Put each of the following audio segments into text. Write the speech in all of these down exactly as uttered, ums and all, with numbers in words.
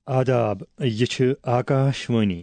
آداب، یہ چھ آکاشوانی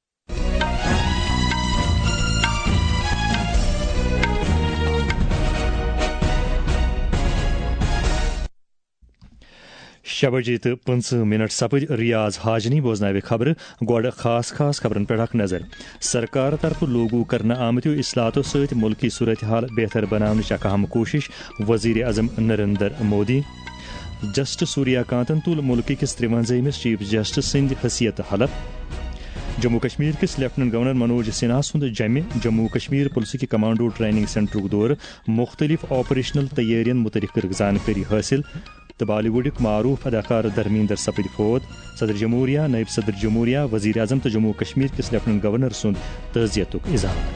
شے بجے تو پنچہ منٹ سپد ریاض حاجنی بوزنائے خبر گوڑ خاص خاص خبرن پہ اخ نظر. سرکار طرف لوگو کرنے آمتو اصلاحاتو ست ملکی صورتحال بہتر بناونچ اک اہم کوشش. وزیر اعظم نریندر مودی. جسٹس سوریا کانتن تل ملک کس ترونزہمس چیف جسٹس سند حیثیت حلف. جموں کشمیر کس لیفٹنٹ گورنر منوج سنہا سند جمع جموں کشمیر پولیس کی کمانڈو ٹریننگ سینٹرک دور. مختلف آپریشنل تیارین متعلق کر زانکاری حاصل. تو بالی ووڈک معروف اداکار دھرمیندر سپد فوت. صدر جمہوریہ، نائب صدر جمہوریہ، وزیر اعظم تو جموں کشمیر کس لیفٹنٹ گورنر سند تعزیتک اظہار.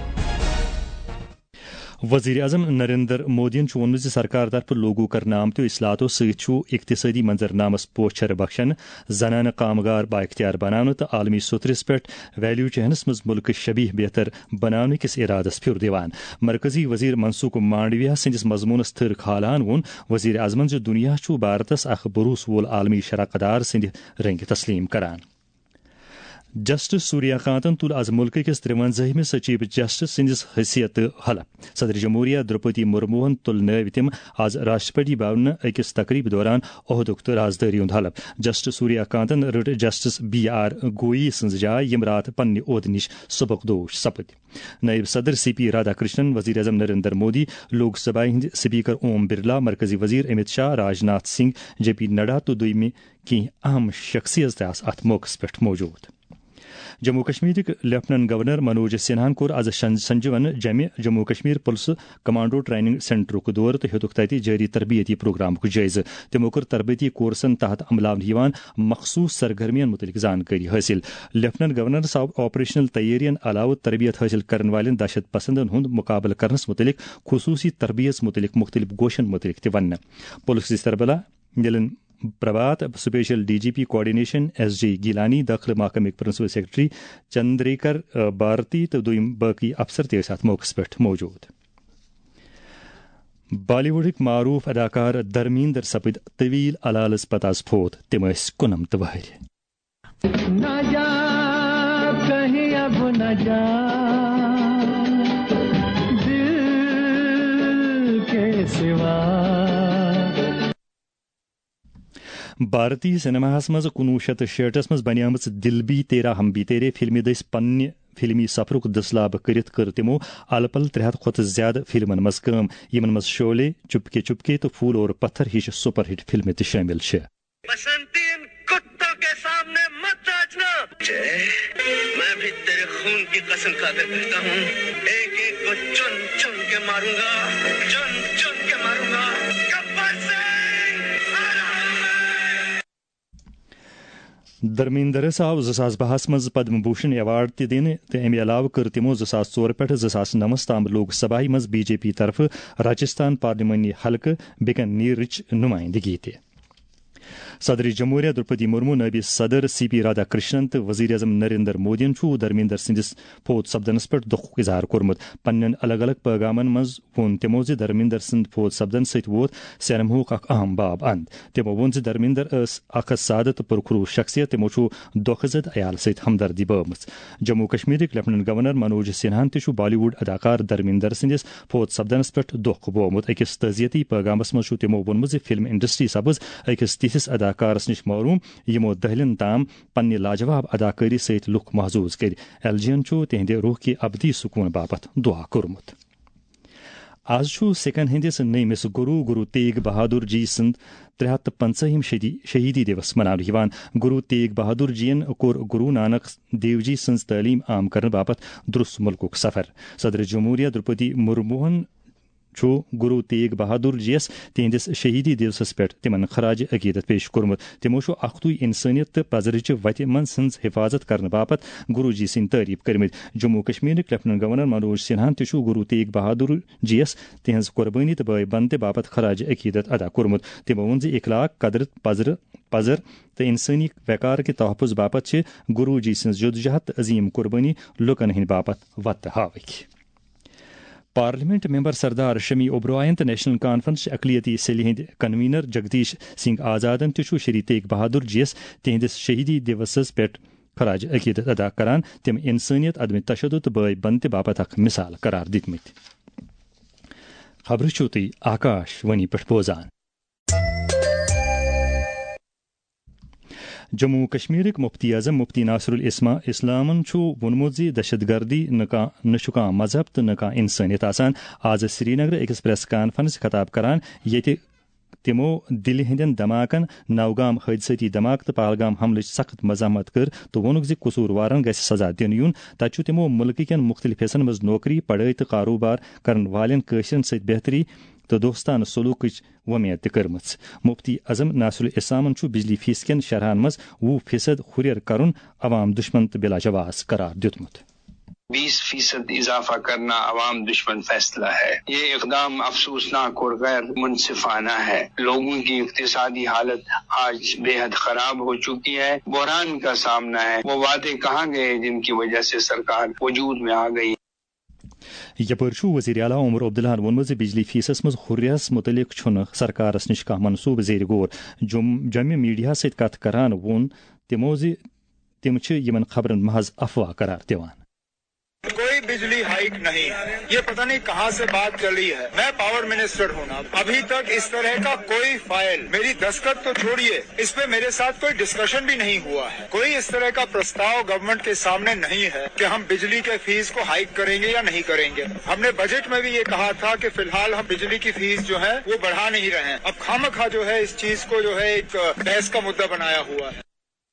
وزیر اعظم نریندر مودین ووٚنمُت زِ سرکار طرف لوگو کرنہٕ آمتیو اصلاحاتو سۭتۍ اقتصٲدی منظرنامس پوچھر بخشن، زنانہٕ کامگار بااختیار بناونہٕ تہٕ عالمی سطرس پٮ۪ٹھ ویلیو چینس منٛز مُلکہٕ شبیہ بہتر بناونہٕ کِس ارادس پھِر دِوان. مرکزی وزیر منسوخ مانڈویا سٕنٛدِس مضموٗنس تھٔر کھالان ووٚن وزیر اعظمن زِ دُنیا چھُ بھارتس اکھ بروس وول عالمی شراکت دار سٕنٛدِ رنگہِ تسلیم کران. جسٹس سوریا کانتن تل آز ملک کس ترونزہمس چیف جسٹس سندس حیثیت حلف. صدر جمہوریہ درپدی مرموہن تل نٲوۍ تِم آز راشٹرپتی بھون أکِس تقریب دوران عہدُک تہٕ رازدٲری ہُنٛد حلف. جسٹس سوریا کانتن رٔٹ جسٹس بی آر گوئی سٕنٛز جاے یِم راتھ پننہِ عہدٕ نِش سبکدوش سپٕدۍ. نائب صدر سی پی رادھا کرشنن، وزیر اعظم نریندر مودی، لوک سبھا ہند سپیکر اوم برلا، مرکزی وزیر امت شاہ، راجناتھ سنگھ، جے پی نڈا تو دویمہ کینٛہہ اہم شخصیت تہِ آسہٕ اتھ موقعس پٮ۪ٹھ موجود. جموں کشمیرک لیفٹنٹ گورنر منوج سنہاہن کوٚر آز سنجوان جمع جموں کشمیر پُلسہٕ کمانڈو ٹریننگ سینٹرک دور تہٕ ہیوٚتُکھ تتہِ جٲری تربیتی پروگرامُک جٲیزٕ. تِمو کٔر تربیتی کورسن تحت عملاونہٕ یِوان مخصوص سرگرمین متعلق زانکٲری حٲصل. لیفٹنٹ گورنرس آو آپریشنل تیارین علاوٕ تربیت حٲصل کرن والٮ۪ن دہشت پسندن ہُنٛد مُقابلہٕ کرنس متعلق خصوصی تربیت متعلق مختلف گوشن متعلق تہِ وننہٕ. پُلسٕچ سربراہ Nalin Prabhat, special D G P coordination S G Gilani, داخلہ محکمک پرنسپل سیکرٹری چندریکر بھارتی تو دویم باقی افسر تہِ ٲسۍ اتھ موقعس پٮ۪ٹھ موجود. بالی ووڈٕکۍ معروف اداکار دھرمیندر سپٕدۍ طویل علالس پتہٕ آز فوت. تِم ٲسۍ کُنمتھ وہرِ. بھارتی سنیماہس منٛز کُنوُہ شیٚتھ تہٕ شیٹھس منٛز بنیمٕژ دل بھی تیرا ہم بھی تیرے فلمہِ دٔسۍ پننہِ فلمی سفرُک دٔسلاب کٔرِتھ کٔر تِمو الہٕ پلہٕ ترٛےٚ ہتھ کھۄتہٕ زیادٕ فلمن منٛز کٲم، یِمن منٛز شولے، چپکے چپکے تہٕ پھول اور پتھر ہِش سپر ہٹ فلمہٕ تہِ شٲمِل چھِ. میں بھی تیرے خون کی قسم کھا کر کہتا ہوں، ایک ایک کو چن چن کے ماروں گا، چن چن کے ماروں گا. گبر دھرمیندرس آو زٕ ساس بہس منٛز پدم بھوشن ایوارڈ تہِ دِنہٕ تہٕ امہِ علاوٕ کٔر تِمو زٕ ساس ژور پٮ۪ٹھ زٕ ساس نوَس تام لوک سبھایہ منٛز بی جے پی طرفہٕ راجستھان پارلیمانی حلقہٕ بیکانیرٕچ نُمٲیندگی تہِ. صدر جمہوریہ درپدی مرمو، نائب صدر سی پی رادھا کرشنن تو وزیر اعظم نریندر مودین چھُ دھرمیندر سٕنٛدِس فوت سپدنس پٮ۪ٹھ دُکھُک اظہار کوٚرمُت. پننٮ۪ن الگ الگ پیغامن منٛز ووٚن تِمو زِ دھرمیندر سٕنٛدِ فوت سپدن سۭتۍ ووت سینماہُک اکھ اہم باب اند. تِمو ووٚن زِ دھرمیندر ٲس اکھ سادٕ تہٕ پرخروش شخصیت. تِمو چھُ دۄکھٕ زد عیال سۭتۍ ہمدردی بٲومٕژ. جموں کشمیرٕکۍ لیفٹنٹ گورنر منوج سنہاہن تہِ چھُ بالی ووڈ اداکار دھرمیندر سٕنٛدِس فوت سپدنس پٮ۪ٹھ دۄکھ بوومُت. أکِس تعزیتی پیغامس منٛز چھُ تِمو ووٚنمُت زِ فلم انڈسٹری سپٕز أکِس تِتھِس اداکارس نِش معروٗم یِمو دٔہلٮ۪ن تام پننہِ لاجواب اداکٲری سۭتۍ لُکھ محظوٗظ کٔرۍ. ایل جی یَن چھُ تِہنٛدِ روحکہِ ابدی سکوٗن باپتھ دُعا کوٚرمُت. آز چھُ سکھن ہندِس نٔیمِس گروٗ گروٗ تیغ بہادُر جی سُنٛد ترٛےٚ ہتھ تہٕ پنژہِم شہیدی دیوس مناونہٕ یِوان. گروٗ تیغ بہادُر جی ین کوٚر گروٗ نانک دیو جی سٕنٛز تعلیٖم عام کرنہٕ باپتھ دُرُس مُلکُک سفر. صدر جمہوریہ درپدی مرموہن چھُ گروٗ تیغ بہادُر جی یس تِہنٛدِس شہیدی دیوسس پٮ۪ٹھ تِمن خراج عقیدت پیش کوٚرمُت. تِمو چھُ اختُے انسٲنیت تہٕ پزرٕچہِ وتہِ منٛز ہٕنٛز حفاظت کرنہٕ باپتھ گروٗ جی سٕنٛدۍ تعریف کٔرمٕتۍ. جموں کشمیرٕکۍ لیفٹنٹ گورنر منوج سنہاہن تہِ چھُ گروٗ تیغ بہادُر جی یس تِہنٛز قۄربٲنی تہٕ بٲے بنتہِ باپتھ خراج عقیدت ادا کوٚرمُت. تِمو ووٚن زِ اخلاق، قدر، پزر پزر تہٕ انسٲنی وقار کہِ تحفظ باپتھ چھِ گروٗ جی سٕنٛز جدوجہد تہٕ عظیٖم قۄربٲنی لُکن ہٕنٛدِ باپتھ وتہٕ ہاوٕکۍ. پارلیمنٹ ممبر سردار شمی اوبرائن تو نیشنل کانفرنس اقلیتی سیلی ہند کنوینر جگدیش سنگھ آزادن تہ شری تیغ بہادر جیس تہندس شہیدی دیوسس پہ خراج عقیدت ادا کران تم انسانیت عدم تشدد بٲے بندتہِ باپت اخ مثال قرار دِتمٕتۍ. خبر چھُو تُہۍ آکاش وانی پٮ۪ٹھ بوزان. جموں کشمیرک مفتی اعظم مفتی ناصر الاسلامن وونمت زِ دہشت گردی نہ چھُ کانٛہہ مذہب تہٕ نہ کانٛہہ انسانیت آسان. آز سری نگر أکِس پریس کانفرنس خطاب کران ییٚتہِ تمو دلہِ ہندین دھماکن نوگام حٲدثٲتی دھماکہٕ تہٕ پہلگام حملٕچ سخت مذمت کٔر تہٕ ووٚنُکھ زِ قصوٗروارن گژھِ سزا دِنہٕ یُن. تتہِ چھُ تمو مُلکہٕ کٮ۪ن مختلف حصن منٛز نوکری پڑٲے تہٕ کاروبار کرن والٮ۪ن کٲشرٮ۪ن سۭتۍ بہتری تہٕ دوستانہٕ سلوٗکٕچ وۄمید تہِ کٔرمٕژ. مفتی اعظم ناصر الاسلامن چھُ بجلی فیس کٮ۪ن شرحن منٛز وُہ فیصد ہُرٮ۪ر کرُن عوام دشمن تہٕ بلا جواز قرار دیُتمُت. بیس فیصد اضافہ کرنا عوام دشمن فیصلہ ہے. یہ اقدام افسوسناک اور غیر منصفانہ ہے. لوگوں کی اقتصادی حالت آج بے حد خراب ہو چکی ہے. بحران کا سامنا ہے. وہ وعدے کہاں گئے جن کی وجہ سے سرکار وجود میں آ گئی. یپٲرۍ چھُ وزیر اعلیٰ عمر عبداللہن ووٚنمُت زِ بجلی فیسس منٛز ہُریس مُتعلق چھُنہٕ سرکارس نِش کانٛہہ منصوٗبہٕ زیر غور. جوٚمہِ میڈیاہس سۭتۍ کتھ کران ووٚن تِمو زِ تِم چھِ یِمن خبرن محض افواہ قرار دِوان. کوئی بجلی ہائیک نہیں ہے. یہ پتہ نہیں کہاں سے بات چلی ہے. میں پاور منسٹر ہوں نا, ابھی تک اس طرح کا کوئی فائل, میری دستخط تو چھوڑیے, اس پہ میرے ساتھ کوئی ڈسکشن بھی نہیں ہوا ہے. کوئی اس طرح کا پرستاؤ گورنمنٹ کے سامنے نہیں ہے کہ ہم بجلی کے فیس کو ہائیک کریں گے یا نہیں کریں گے. ہم نے بجٹ میں بھی یہ کہا تھا کہ فی الحال ہم بجلی کی فیس جو ہے وہ بڑھا نہیں رہے ہیں. اب خامخواہ جو ہے اس چیز کو جو ہے ایک بحث کا مدعا بنایا ہوا ہے.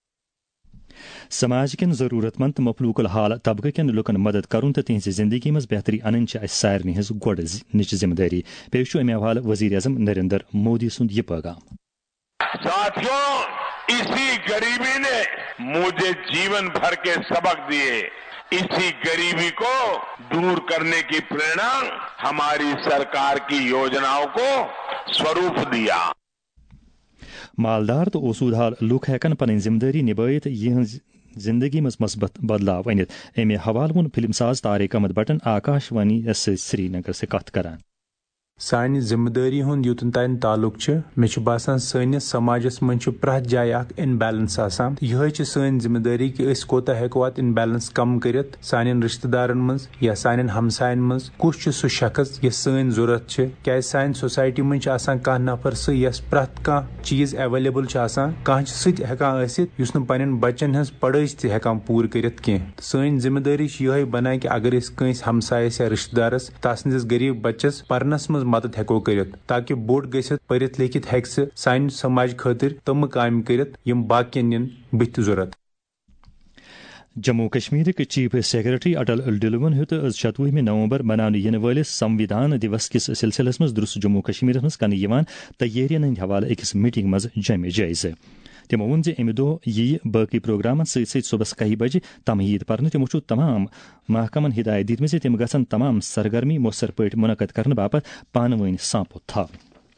سماج کن ضرورت مند تو مفلوق الحال طبقہ کن لکن مدد کرن تو تہذ زندگی مز بہتری ان سارے ہز گۄڈنِچ ذمہ داری. بیٚیہِ چھُ امہِ حوالہٕ وزیر اعظم نریندر مودی سُنٛد یہ پیغام. ساتھیوں, اسی غریبی نے مجھے جیون بھر کے سبق دیے. اسی غریبی کو دور کرنے کی پریرنا ہماری سرکار کی یوجناؤں کو سوروپ دیا. مالدار تو اوسود حال لوک ہیکن پنٕنۍ ذمہ دٲری نبٲیِتھ یِہنٛز زندگی مز مثبت بدلاو أنِتھ. امہِ حوالہٕ ووٚن فلم ساز طارق احمد بٹن آکاش وانی یس سۭتۍ سری نگر سے کتھ کران. سانہِ ذمہ دٲری ہُنٛد یوٚتن تانۍ تعلق چھُ, مےٚ چھُ باسان سٲنِس سماجس منٛز چھُ پرٛٮ۪تھ جایہِ اکھ اِنبیلنس آسان. یِہے چھِ سٲنۍ ذمہ دٲری کہِ أسۍ کوتاہ ہٮ۪کو اتھ اِنبیلنس کم کٔرِتھ. سانٮ۪ن رشتہٕ دارن منٛز یا سانٮ۪ن ہمساین منٛز کُس چھُ سُہ شخص یس سٲنۍ ضروٗرت چھِ. کیازِ سانہِ سوسایٹی منٛز چھُ آسان کانٛہہ نفر سُہ یس پرٛٮ۪تھ کانٛہہ چیٖز ایویلیبل چھُ آسان. کانٛہہ چھُ سُہ تہِ ہٮ۪کان ٲسِتھ یُس نہٕ پنٕنٮ۪ن بچن ہٕنٛز پڑٲے تہِ ہٮ۪کان پوٗرٕ کٔرِتھ کینٛہہ. سٲنۍ ذمہ دٲری چھِ یِہے بنان کہِ اگر أسۍ کٲنٛسہِ ہمسایس یا رشتہٕ دارس تس سٕنٛدِس غریٖب بچس پرنس منٛز مدد ہٮ۪کو کٔرِتھ تاکہ بوٚڑ گٔژھِتھ پٔرِتھ لیکھِتھ ہٮ۪کہِ سُہ سانہِ سماج خٲطرٕ تِمہٕ کامہِ کٔرِتھ یِم باقین نِن بٕتھِ ضروٗرت. جموں کشمیرک چیف سیکرٹری اٹل ڈلون ہیوٚت شتوُہمہِ نومبر مناونہٕ یِنہٕ وٲلِس سموِدھان دِوس کِس سلسلس منٛز درُس جموں کشمیرس منٛز کرنہٕ یِوان تیٲرین ہٕنٛدۍ حوالہٕ أکِس میٹنگ منٛز جٲمہِ جٲیزٕ. تِمو ووٚن زِ اَمہِ دۄہ یِیہِ باقٕے پروگرامن سۭتۍ سۭتۍ صبحس کہہِ بجہِ تمہیٖد پرنہٕ. تِمو چھُ تمام محکمن ہدایت دِتمٕژ زِ تِم گژھن تمام سرگرمی مؤثر پٲٹھۍ مُنعقد کرنہٕ باپتھ پانہٕ ؤنۍ سانپوٚت تھاوٕنۍ.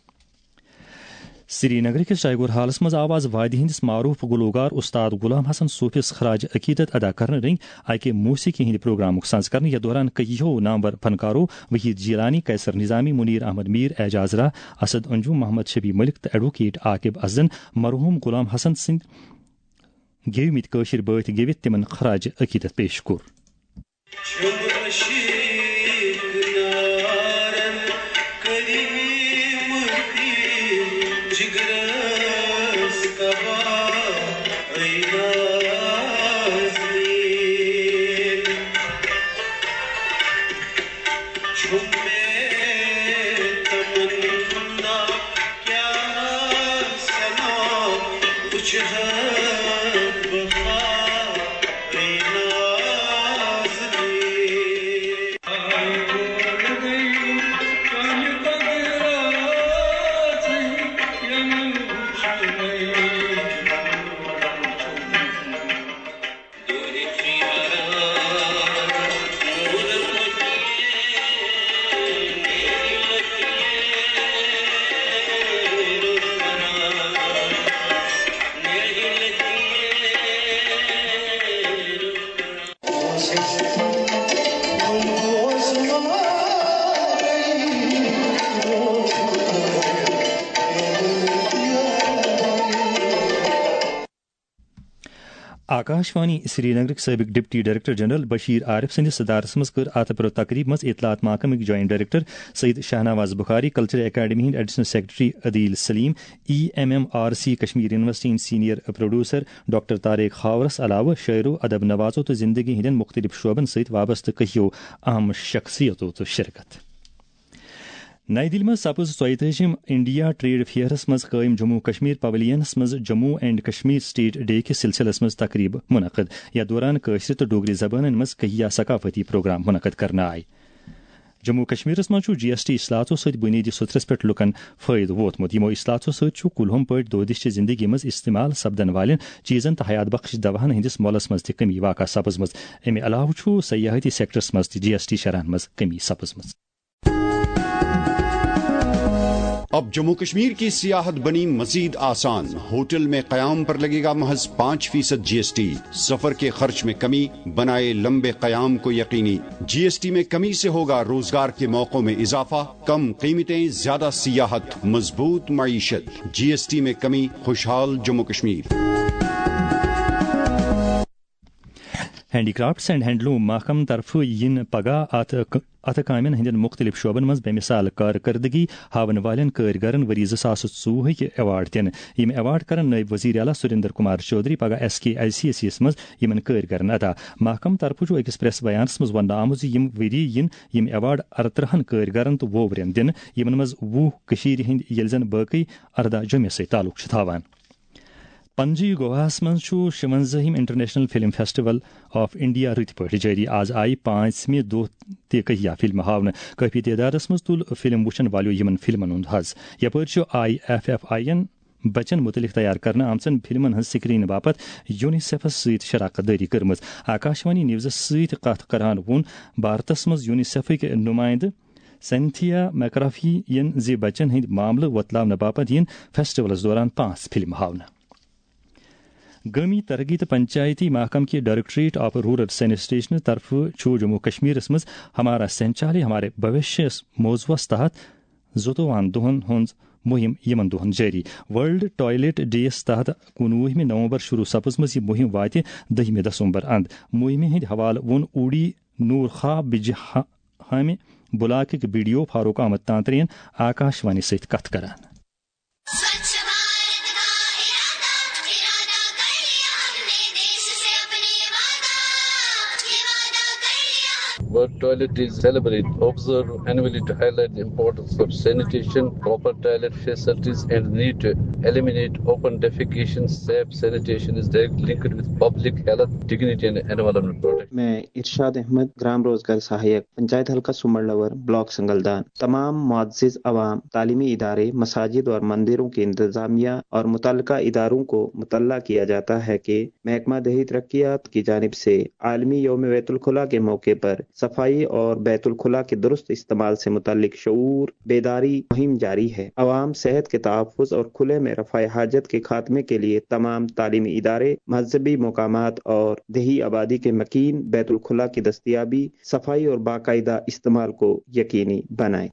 سری نگر کِس ٹائیگور ہالس منٛز آو آز وادی ہندس معروف گلوکار استاد غلام حسن صوفیس خراج عقیدت ادا کرنہٕ رنگۍ اکہِ موسیقی ہٕنٛدِ پروگرامُک سنز کرنہٕ. یتھ دوران کئیو نامور فنکارو وحید جیلانی, قیصر نظامی, منیر احمد میر, اعجاز راہ, اسد انجم, محمد شبی ملک تہٕ ایڈوکیٹ عاقب ازدن مرحوٗم غلام حسن سٕنٛدۍ گیومٕتۍ کٲشِر بٲتھ گیوِتھ تِمن خراج عقیدت پیش کوٚر. आकाशवाणी श्रीनगर सबक deputy director general Bashir Arif सन्दिस सदारत मज कर अत पर तकरीब मज इतलात महकमक joint director Syed Shahnawaz Bukhari culture academy हिंद additional secretary Adeel Saleem E M M R C Kashmir university senior producer doctor Tariq खावरस अलावा शायरो अदब नवाजो तो जिंदगी हिंदन मुख्तलिफ शोबन सहित वाबस्त कहियो अहम शख्सियतों तो शिरकत। नई दिल्ली में सपज चौतम इंडिया ट्रेड फेयरस मज कायम जम्मू कश्मीर पवेलियनस मज Jammu and Kashmir state day के सिलसिलस मज तकरीब मुनक़द। यथ दौरान काशिर तो डोगरी जबान मज कहिया सकाफती प्रोग्राम मुनक़द करना आय। जम्मू कश्मीरस मज जी एस टी इस्लातो सहित बुनियादी सुथरस पे लुकन फायदे वोतमुत। यमो इस्लातो सहित कुलहम पे दोदिश जिंदगी मज इस्तेमाल सपदन वाले चीजन तो हयात बख्श दवाहन हंदिस मोलस मज ति कमी वाक़ा सपज मज। अमे अलावा सयाहती सेक्टरस मज जी एस टी शरहन मज कमी सपज मज। अब जम्मू कश्मीर की सियाहत बनी मजीद आसान। होटल में क़याम पर लगेगा महज पाँच फीसद जी एस टी। सफर के खर्च में कमी बनाए लंबे क़याम को यकीनी। जी एस टी में कमी से होगा रोजगार के मौकों में इजाफा, कम कीमतें, ज्यादा सियाहत, मजबूत मईशत। जी एस टी में कमी, खुशहाल Jammu Kashmir. Handicrafts and handloom महकम तरफ इन पगह अत अत कामन हंदन मुख्तलिफ शोबन मज बेमिसाल कारकर्दगी हावन वालन कारीगरन वरी जो सास चौह अवार्ड दिन। यम अवार्ड कर नायब वजीर आला सुरेंद्र कुमार चौधरी पगह S K I C S C मज यमन कारीगरन अदा। महकम तरफ अकिस प्रेस बयानस मज वन आमुत यम वरी इन यम अवार्ड अरत्रहन कारीगरन तो वोवरन दिन यमन मज वुह कशीर हिंद येल जन बाकी अर्दा जुमे से ताल्लुक छ थावान। पणजी गोवास मज शिवंजहिम international film festival of India रत पे जारी। आज आई पांचमे दो तहिया फिल्म हावन। काफी तादादस मज तुल फिल्म वुचन वालो यमन फिल्मन हुंद हज। यपर आई एफ एफ आई एन बचन मुतलिक तैयार करना आमचन फिल्मन हज स्क्रीन बापत यूनिसेफस सहित शराकत दारी करमज। आकाशवाणी न्यूज़स सहित कथ करान वोन भारतस मज यूनिसेफक नुमाइंद सेंथिया मैक्राफी यन जे बचन हिंद मामले वतलावन बापत यन फेस्टिवलस दौरान पांच फिल्म हावन। गमी तरक्की तो पंचायती महकम के डायरेक्टरेट ऑफ रूरल सैनिटेशन तरफ जम्मू कश्मीर मज हमारा शौचालय हमारे भविष्य मौजूस तहत जोतवान दोहन हज मुहिम यमन दोहन जारी। वर्ल्ड टॉयलेट डेस तहत कुनवुहमे नवंबर शुरू सपजमज यह मुहिम वात दहमे दिसंबर अंद। मुहिम हंद हवाल वोन उड़ी नूर खा बिजहामे बुलाक B D O Farooq Ahmad तांतरेन आकाशवाणी सहित कथ करान। World Toilet Day celebrate observe annually to highlight the importance of sanitation, proper toilet facilities, and the need to eliminate open defecation. Safe sanitation is directly linked with public health, dignity, and environment protection. मैं इरशाद अहमद, ग्राम रोजगार सहायक, पंचायत हल्का सुमरलवर, block Sangaldan. तमाम मुअज़्ज़िज़ अवाम, तालीमी इदारे, मसाजिद और मंदिरों की इंतजामिया और मुतल्लिका इदारों को मुतल्ला किया जाता है कि महकमा दही तरक्कियात की जानिब से आलमी यौम बैतुल खुला के मौके पर सफाई और बैतुल खुला के दुरुस्त इस्तेमाल से मुताल्लिक शऊर बेदारी मुहिम जारी है। अवाम सेहत के तहफ़्फ़ुज़ और खुले में रफ़ाए हाजत के खात्मे के लिए तमाम तालीमी इदारे, मज़हबी मकामात और देही आबादी के मकीन बैतुल खुला की दस्तयाबी, सफाई और बाकायदा इस्तेमाल को यकीनी बनाएं।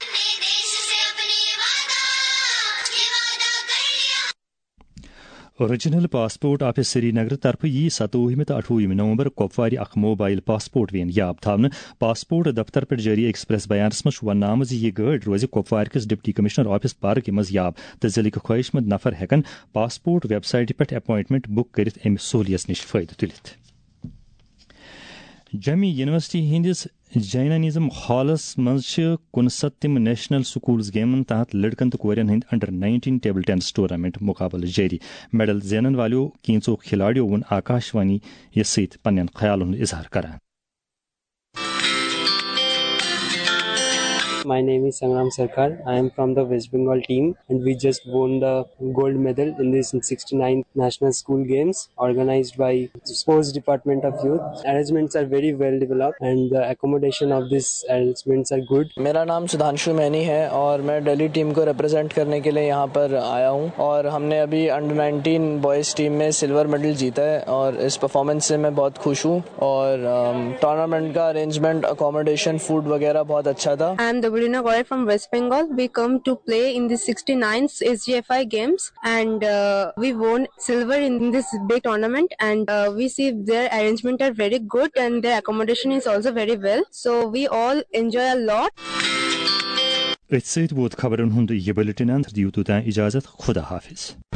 ओरिजिनल पासपोर्ट ऑफिस श्रीनगर तरफ यी सतवुहमे तो अठवुहमे नवंबर कुपवार अख मोबाइल पासपोर्ट वैन याब थावन। पासपोर्ट दफ्तर पे जारी एक्सप्रेस बयानस मज वन आमज यह गाड़ रोज कुपवार किस डिप्टी कमिश्नर ऑफिस पार्क मज याब तो जिले ख्वाहिशमंद नफर हेकन पासपोर्ट वेबसाइट पे अपॉइंटमेंट बुक कर अमि सहूलियत निश फायदे तुलित। जमी यूनिवर्सिटी हिंदिस जैननिज्म हॉलस मज कुनसतम नेशनल स्कूल्स गेमन तहत लड़कन तो कोरियन हिंद under nineteen table tennis tournament मुकाबल जारी। मेडल जेनन वालों कींचो खिलाड़ियों वन आकाशवाणी ये सहित पन्न ख्यालों इजहार करान। My name is Sangram Sarkar. I am from the West Bengal team and we just won the gold medal in this sixty-ninth National School Games organized by Sports Department of Youth. Arrangements are very well developed and the accommodation of these arrangements are good. मेरा नाम Sudhanshu many है और मैं Delhi team को represent करने के लिए यहाँ पर आया हूँ और हमने अभी अंडर नाइनटीन बॉयज़ टीम में सिल्वर मेडल जीता है और इस परफॉर्मेंस से मैं बहुत खुश हूँ और टूर्नामेंट का अरेंजमेंट, अकोमोडेशन, फूड वगैरह बहुत अच्छा था। I am the Sabrina Goy from West Bengal. We come to play in the sixty-ninth S G F I games, and uh, we won silver in this big tournament. And uh, we see their arrangement are very good, and their accommodation is also very well. So we all enjoy a lot. It's it would cover on Hyundai Bulletin and due to that Ijazat Khuda Hafiz.